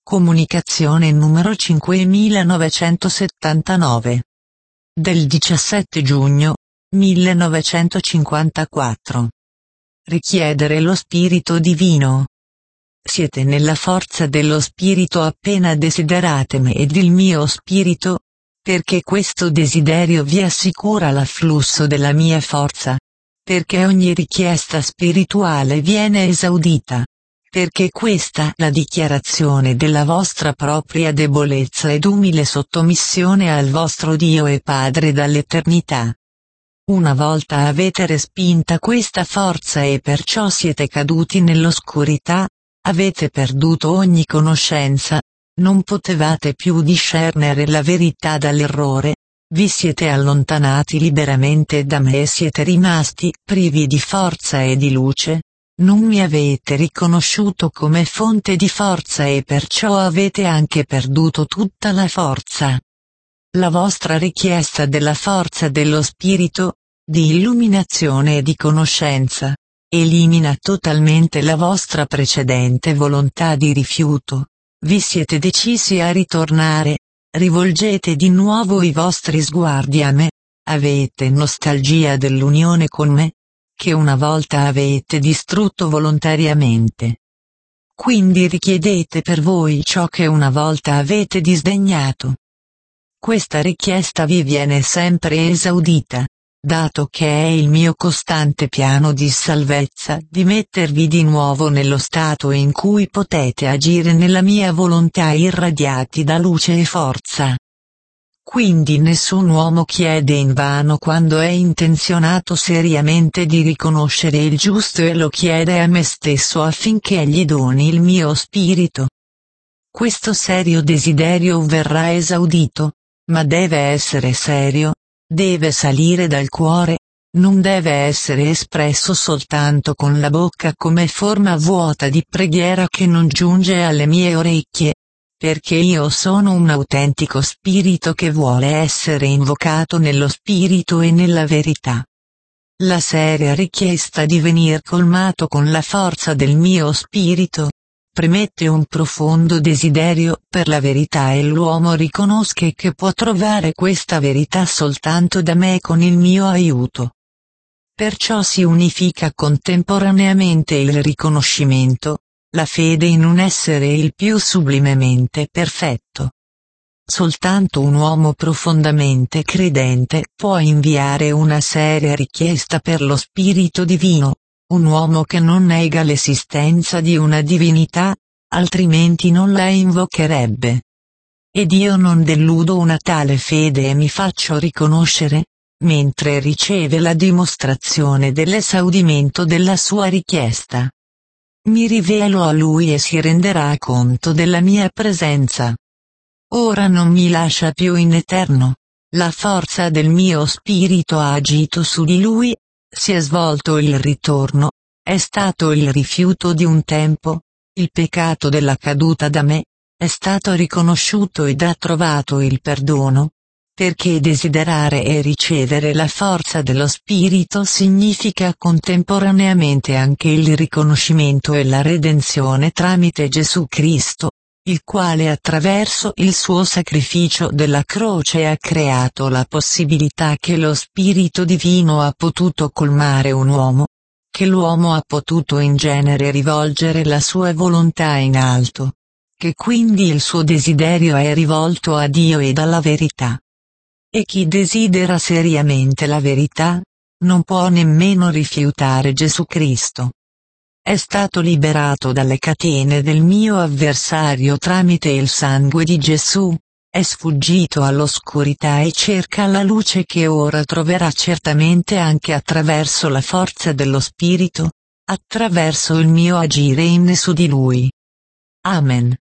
Comunicazione numero 5979. Del 17 giugno 1954. Richiedere lo Spirito Divino. Siete nella forza dello Spirito appena desiderate me ed il mio Spirito, perché questo desiderio vi assicura l'afflusso della mia forza, perché ogni richiesta spirituale viene esaudita, perché questa la dichiarazione della vostra propria debolezza ed umile sottomissione al vostro Dio e Padre dall'eternità. Una volta avete respinta questa forza e perciò siete caduti nell'oscurità, avete perduto ogni conoscenza, non potevate più discernere la verità dall'errore, vi siete allontanati liberamente da me e siete rimasti privi di forza e di luce. Non mi avete riconosciuto come fonte di forza e perciò avete anche perduto tutta la forza. La vostra richiesta della forza dello Spirito, di illuminazione e di conoscenza, elimina totalmente la vostra precedente volontà di rifiuto. Vi siete decisi a ritornare, rivolgete di nuovo i vostri sguardi a me, avete nostalgia dell'unione con me, che una volta avete distrutto volontariamente. Quindi richiedete per voi ciò che una volta avete disdegnato. Questa richiesta vi viene sempre esaudita, dato che è il mio costante piano di salvezza di mettervi di nuovo nello stato in cui potete agire nella mia volontà irradiati da luce e forza. Quindi nessun uomo chiede invano quando è intenzionato seriamente di riconoscere il giusto e lo chiede a me stesso affinché gli doni il mio spirito. Questo serio desiderio verrà esaudito, ma deve essere serio, deve salire dal cuore, non deve essere espresso soltanto con la bocca come forma vuota di preghiera che non giunge alle mie orecchie. Perché io sono un autentico spirito che vuole essere invocato nello spirito e nella verità. La seria richiesta di venir colmato con la forza del mio spirito premette un profondo desiderio per la verità e l'uomo riconosce che può trovare questa verità soltanto da me con il mio aiuto. Perciò si unifica contemporaneamente il riconoscimento, la fede in un essere il più sublimemente perfetto. Soltanto un uomo profondamente credente può inviare una seria richiesta per lo Spirito Divino, un uomo che non nega l'esistenza di una divinità, altrimenti non la invocherebbe. Ed io non deludo una tale fede e mi faccio riconoscere, mentre riceve la dimostrazione dell'esaudimento della sua richiesta. Mi rivelo a lui e si renderà conto della mia presenza. Ora non mi lascia più in eterno. La forza del mio spirito ha agito su di lui, si è svolto il ritorno, è stato il rifiuto di un tempo, il peccato della caduta da me, è stato riconosciuto ed ha trovato il perdono. Perché desiderare e ricevere la forza dello Spirito significa contemporaneamente anche il riconoscimento e la redenzione tramite Gesù Cristo, il quale attraverso il suo sacrificio della croce ha creato la possibilità che lo Spirito Divino ha potuto colmare un uomo, che l'uomo ha potuto in genere rivolgere la sua volontà in alto, che quindi il suo desiderio è rivolto a Dio ed alla verità. E chi desidera seriamente la verità, non può nemmeno rifiutare Gesù Cristo. È stato liberato dalle catene del mio avversario tramite il sangue di Gesù, è sfuggito all'oscurità e cerca la luce che ora troverà certamente anche attraverso la forza dello Spirito, attraverso il mio agire in e su di lui. Amen.